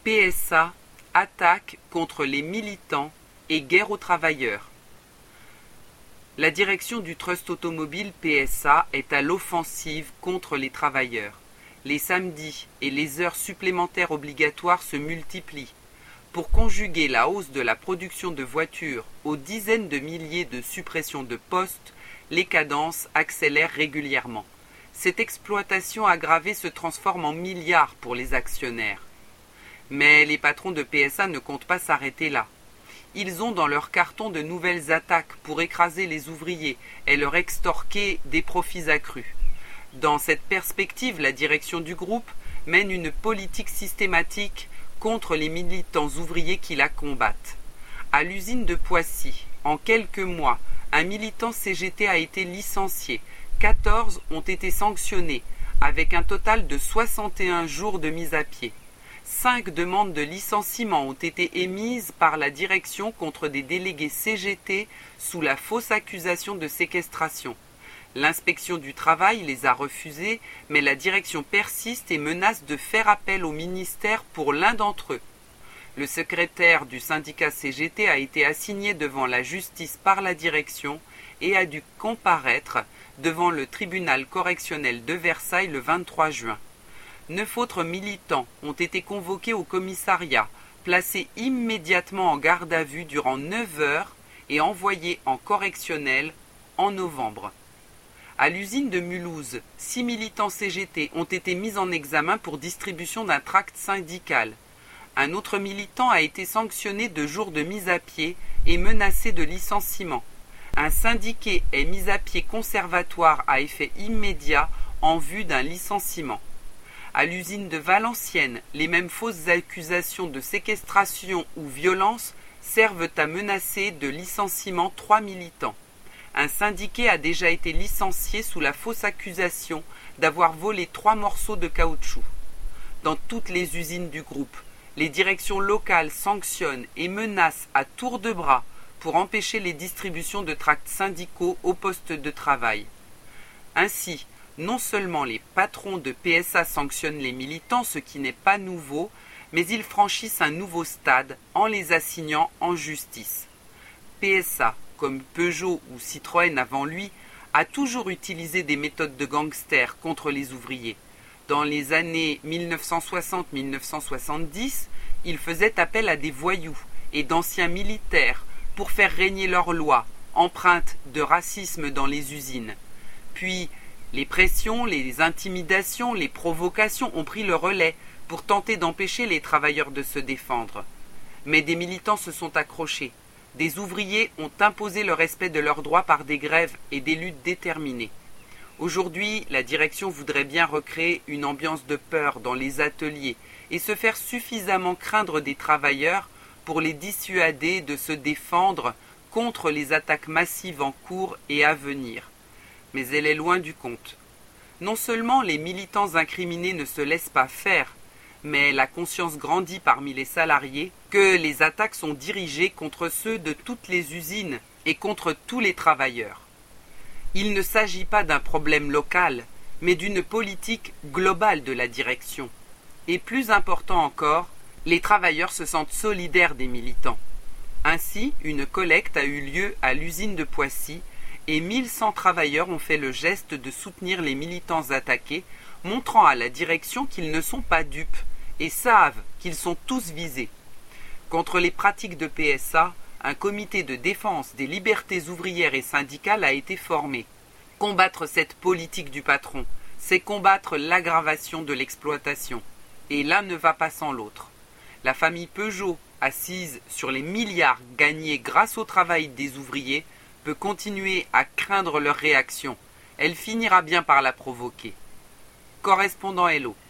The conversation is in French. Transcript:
PSA, attaque contre les militants et guerre aux travailleurs. La direction du Trust automobile PSA est à l'offensive contre les travailleurs. Les samedis et les heures supplémentaires obligatoires se multiplient. Pour conjuguer la hausse de la production de voitures aux dizaines de milliers de suppressions de postes, les cadences accélèrent régulièrement. Cette exploitation aggravée se transforme en milliards pour les actionnaires. Mais les patrons de PSA ne comptent pas s'arrêter là. Ils ont dans leur carton de nouvelles attaques pour écraser les ouvriers et leur extorquer des profits accrus. Dans cette perspective, la direction du groupe mène une politique systématique contre les militants ouvriers qui la combattent. À l'usine de Poissy, en quelques mois, un militant CGT a été licencié. 14 ont été sanctionnés, avec un total de 61 jours de mise à pied. 5 demandes de licenciement ont été émises par la direction contre des délégués CGT sous la fausse accusation de séquestration. L'inspection du travail les a refusées, mais la direction persiste et menace de faire appel au ministère pour l'un d'entre eux. Le secrétaire du syndicat CGT a été assigné devant la justice par la direction et a dû comparaître devant le tribunal correctionnel de Versailles le 23 juin. 9 autres militants ont été convoqués au commissariat, placés immédiatement en garde à vue durant 9 heures et envoyés en correctionnel en novembre. À l'usine de Mulhouse, 6 militants CGT ont été mis en examen pour distribution d'un tract syndical. Un autre militant a été sanctionné de jours de mise à pied et menacé de licenciement. Un syndiqué est mis à pied conservatoire à effet immédiat en vue d'un licenciement. À l'usine de Valenciennes, les mêmes fausses accusations de séquestration ou violence servent à menacer de licenciement 3 militants. Un syndiqué a déjà été licencié sous la fausse accusation d'avoir volé 3 morceaux de caoutchouc. Dans toutes les usines du groupe, les directions locales sanctionnent et menacent à tour de bras pour empêcher les distributions de tracts syndicaux au poste de travail. Ainsi, non seulement les patrons de PSA sanctionnent les militants, ce qui n'est pas nouveau, mais ils franchissent un nouveau stade en les assignant en justice. PSA, comme Peugeot ou Citroën avant lui, a toujours utilisé des méthodes de gangsters contre les ouvriers. Dans les années 1960-1970, ils faisaient appel à des voyous et d'anciens militaires pour faire régner leurs lois, empreintes de racisme dans les usines. Puis, les pressions, les intimidations, les provocations ont pris le relais pour tenter d'empêcher les travailleurs de se défendre. Mais des militants se sont accrochés. Des ouvriers ont imposé le respect de leurs droits par des grèves et des luttes déterminées. Aujourd'hui, la direction voudrait bien recréer une ambiance de peur dans les ateliers et se faire suffisamment craindre des travailleurs pour les dissuader de se défendre contre les attaques massives en cours et à venir. Mais elle est loin du compte. Non seulement les militants incriminés ne se laissent pas faire, mais la conscience grandit parmi les salariés que les attaques sont dirigées contre ceux de toutes les usines et contre tous les travailleurs. Il ne s'agit pas d'un problème local, mais d'une politique globale de la direction. Et plus important encore, les travailleurs se sentent solidaires des militants. Ainsi, une collecte a eu lieu à l'usine de Poissy et 1100 travailleurs ont fait le geste de soutenir les militants attaqués, montrant à la direction qu'ils ne sont pas dupes et savent qu'ils sont tous visés. Contre les pratiques de PSA, un comité de défense des libertés ouvrières et syndicales a été formé. Combattre cette politique du patron, c'est combattre l'aggravation de l'exploitation. Et l'un ne va pas sans l'autre. La famille Peugeot, assise sur les milliards gagnés grâce au travail des ouvriers, peut continuer à craindre leur réaction. Elle finira bien par la provoquer. Correspondant Hello.